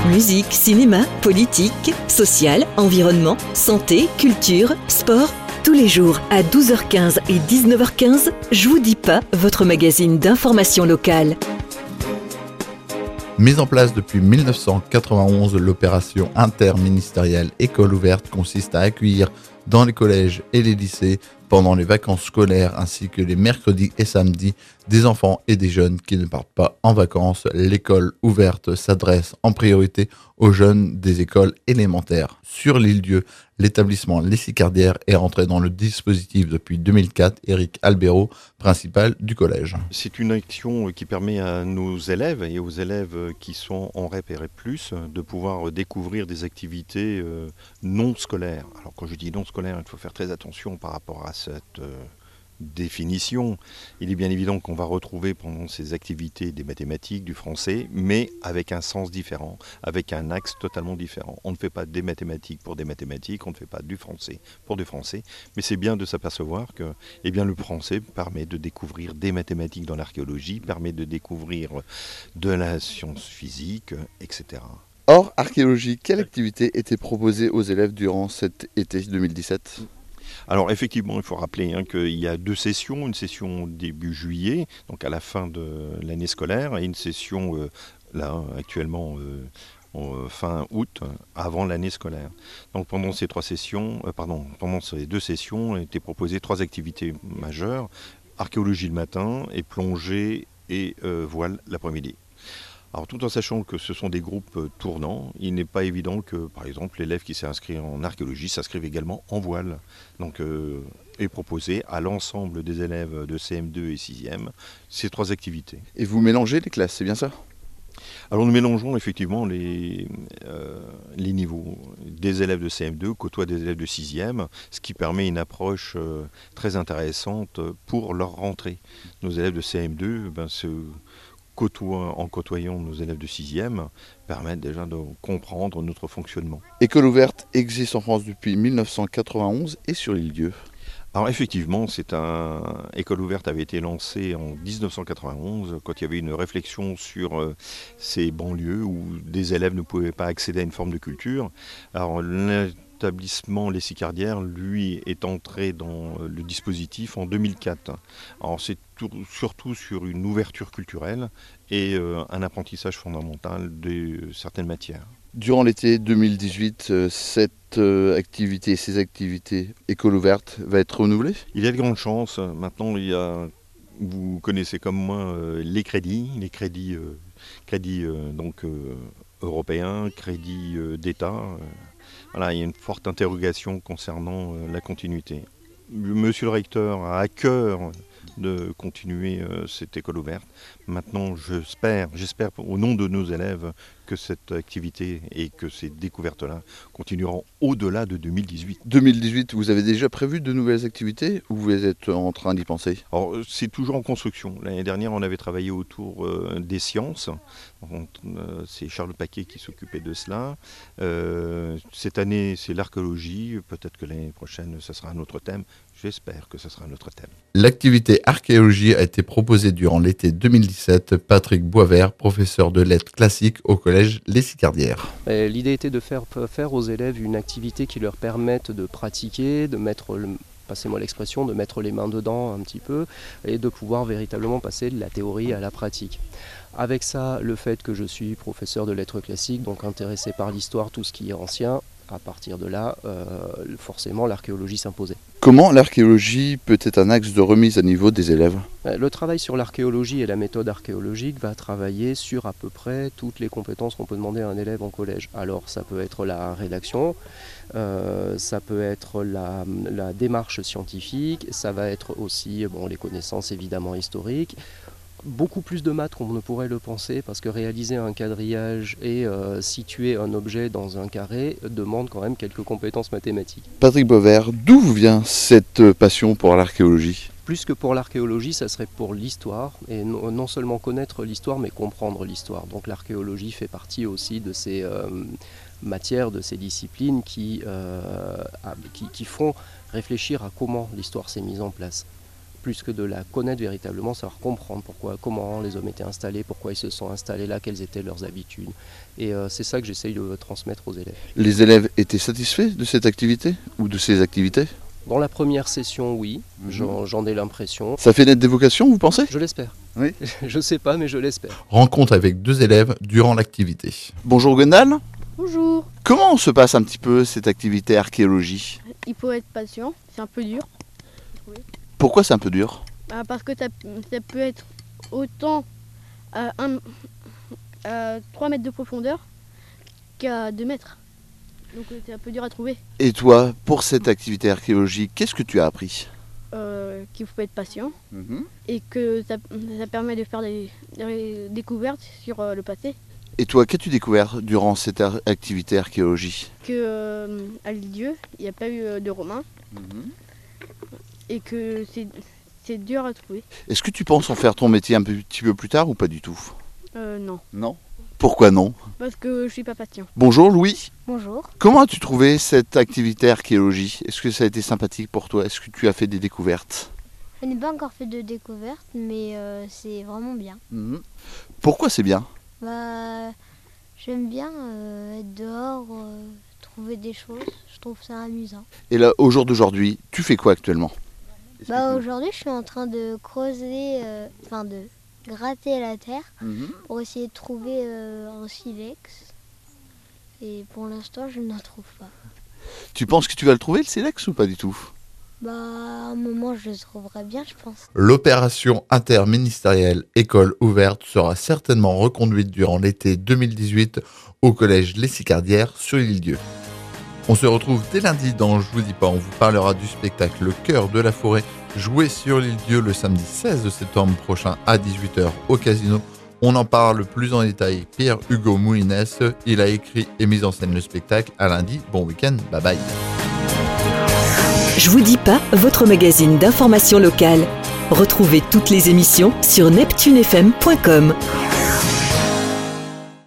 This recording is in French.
Musique, cinéma, politique, social, environnement, santé, culture, sport. Tous les jours à 12h15 et 19h15, Je vous dis pas, votre magazine d'information locale. Mise en place depuis 1991, l'opération interministérielle École ouverte consiste à accueillir dans les collèges et les lycées, pendant les vacances scolaires ainsi que les mercredis et samedis, des enfants et des jeunes qui ne partent pas en vacances. L'école ouverte s'adresse en priorité aux jeunes des écoles élémentaires. Sur l'île-Dieu, l'établissement Les Sicardières est rentré dans le dispositif depuis 2004. Éric Albero, principal du collège. C'est une action qui permet à nos élèves et aux élèves qui sont en REP et REP+, de pouvoir découvrir des activités non scolaires. Alors quand je dis non scolaires, il faut faire très attention par rapport à cette définition. Il est bien évident qu'on va retrouver pendant ces activités des mathématiques, du français, mais avec un sens différent, avec un axe totalement différent. On ne fait pas des mathématiques pour des mathématiques, on ne fait pas du français pour du français, mais c'est bien de s'apercevoir que le français permet de découvrir des mathématiques dans l'archéologie, permet de découvrir de la science physique, etc. Hors archéologie, quelle activité était proposée aux élèves durant cet été 2017 ? Alors effectivement, il faut rappeler qu'il y a deux sessions, une session début juillet, donc à la fin de l'année scolaire, et une session là actuellement fin août, avant l'année scolaire. Donc pendant ces pendant ces deux sessions, étaient proposées trois activités majeures: archéologie le matin et plongée et voile l'après-midi. Alors tout en sachant que ce sont des groupes tournants, il n'est pas évident que, par exemple, l'élève qui s'est inscrit en archéologie s'inscrive également en voile. Donc est proposé à l'ensemble des élèves de CM2 et 6e ces trois activités. Et vous mélangez les classes, c'est bien ça ? Alors nous mélangeons effectivement les niveaux. Des élèves de CM2 côtoient des élèves de 6e, ce qui permet une approche très intéressante pour leur rentrée. Nos élèves de CM2 en côtoyant nos élèves de 6e, permettent déjà de comprendre notre fonctionnement. École ouverte existe en France depuis 1991 et sur l'île-Dieu. Alors effectivement, École ouverte avait été lancée en 1991, quand il y avait une réflexion sur ces banlieues où des élèves ne pouvaient pas accéder à une forme de culture. Alors l'établissement Les Sicardières, lui, est entré dans le dispositif en 2004. Alors c'est surtout sur une ouverture culturelle et un apprentissage fondamental de certaines matières. Durant l'été 2018, ces activités École ouverte va être renouvelée ? Il y a de grandes chances. Maintenant, vous connaissez comme moi les crédits européens, crédits d'État. Voilà, il y a une forte interrogation concernant la continuité. Monsieur le recteur a à cœur de continuer cette école ouverte. Maintenant, j'espère au nom de nos élèves que cette activité et que ces découvertes-là continueront au-delà de 2018. 2018, vous avez déjà prévu de nouvelles activités ou vous êtes en train d'y penser ? Alors, c'est toujours en construction. L'année dernière, on avait travaillé autour des sciences. C'est Charles Paquet qui s'occupait de cela. Cette année, c'est l'archéologie. Peut-être que l'année prochaine, ça sera un autre thème. J'espère que ce sera un autre thème. L'activité archéologie a été proposée durant l'été 2017. Patrick Boisvert, professeur de lettres classiques au collège Les Sicardières. L'idée était de faire aux élèves une activité qui leur permette de pratiquer, de mettre, passez-moi l'expression, de mettre les mains dedans un petit peu et de pouvoir véritablement passer de la théorie à la pratique. Avec ça, le fait que je suis professeur de lettres classiques, donc intéressé par l'histoire, tout ce qui est ancien, à partir de là, forcément, l'archéologie s'imposait. Comment l'archéologie peut être un axe de remise à niveau des élèves ? Le travail sur l'archéologie et la méthode archéologique va travailler sur à peu près toutes les compétences qu'on peut demander à un élève en collège. Alors ça peut être la rédaction, ça peut être la démarche scientifique, ça va être aussi les connaissances évidemment historiques. Beaucoup plus de maths qu'on ne pourrait le penser, parce que réaliser un quadrillage et situer un objet dans un carré demande quand même quelques compétences mathématiques. Patrick Boisvert, d'où vous vient cette passion pour l'archéologie ? Plus que pour l'archéologie, ça serait pour l'histoire, et non seulement connaître l'histoire, mais comprendre l'histoire. Donc l'archéologie fait partie aussi de ces matières, de ces disciplines qui font réfléchir à comment l'histoire s'est mise en place. plus que de la connaître véritablement, savoir comprendre comment les hommes étaient installés, pourquoi ils se sont installés là, quelles étaient leurs habitudes. Et c'est ça que j'essaye de transmettre aux élèves. Les élèves étaient satisfaits de cette activité ou de ces activités ? Dans la première session, oui, j'en ai l'impression. Ça fait naître des vocations, vous pensez ? Je l'espère. Oui. Je sais pas, mais je l'espère. Rencontre avec 2 élèves durant l'activité. Bonjour Gwendal. Bonjour. Comment se passe un petit peu cette activité archéologie ? Il faut être patient, c'est un peu dur. Pourquoi c'est un peu dur ? Parce que ça peut être autant à 3 mètres de profondeur qu'à 2 mètres. Donc c'est un peu dur à trouver. Et toi, pour cette activité archéologique, qu'est-ce que tu as appris ? Qu'il faut être patient et que ça permet de faire des découvertes sur le passé. Et toi, qu'as-tu découvert durant cette activité archéologie ? À l'Île-Dieu, il n'y a pas eu de Romains et que c'est dur à trouver. Est-ce que tu penses en faire ton métier un petit peu plus tard ou pas du tout ? Non. Non ? Pourquoi non ? Parce que je suis pas patient. Bonjour Louis. Bonjour. Comment as-tu trouvé cette activité archéologie ? Est-ce que ça a été sympathique pour toi ? Est-ce que tu as fait des découvertes ? Je n'ai pas encore fait de découverte, mais c'est vraiment bien. Pourquoi c'est bien ? J'aime bien être dehors, trouver des choses. Je trouve ça amusant. Et là, au jour d'aujourd'hui, tu fais quoi actuellement ? Aujourd'hui, je suis en train de creuser, de gratter la terre pour essayer de trouver un silex. Et pour l'instant, je n'en trouve pas. Tu penses que tu vas le trouver, le silex, ou pas du tout ? À un moment, je le trouverai bien, je pense. L'opération interministérielle École ouverte sera certainement reconduite durant l'été 2018 au collège Les Sicardières sur l'Île-Dieu. On se retrouve dès lundi dans Je vous dis pas, on vous parlera du spectacle Le Cœur de la Forêt, joué sur l'Île-Dieu le samedi 16 septembre prochain à 18h au Casino. On en parle plus en détail Pierre-Hugo Mouinès, il a écrit et mis en scène le spectacle. À lundi, bon week-end, bye bye. Je vous dis pas, votre magazine d'information locale. Retrouvez toutes les émissions sur neptunefm.com.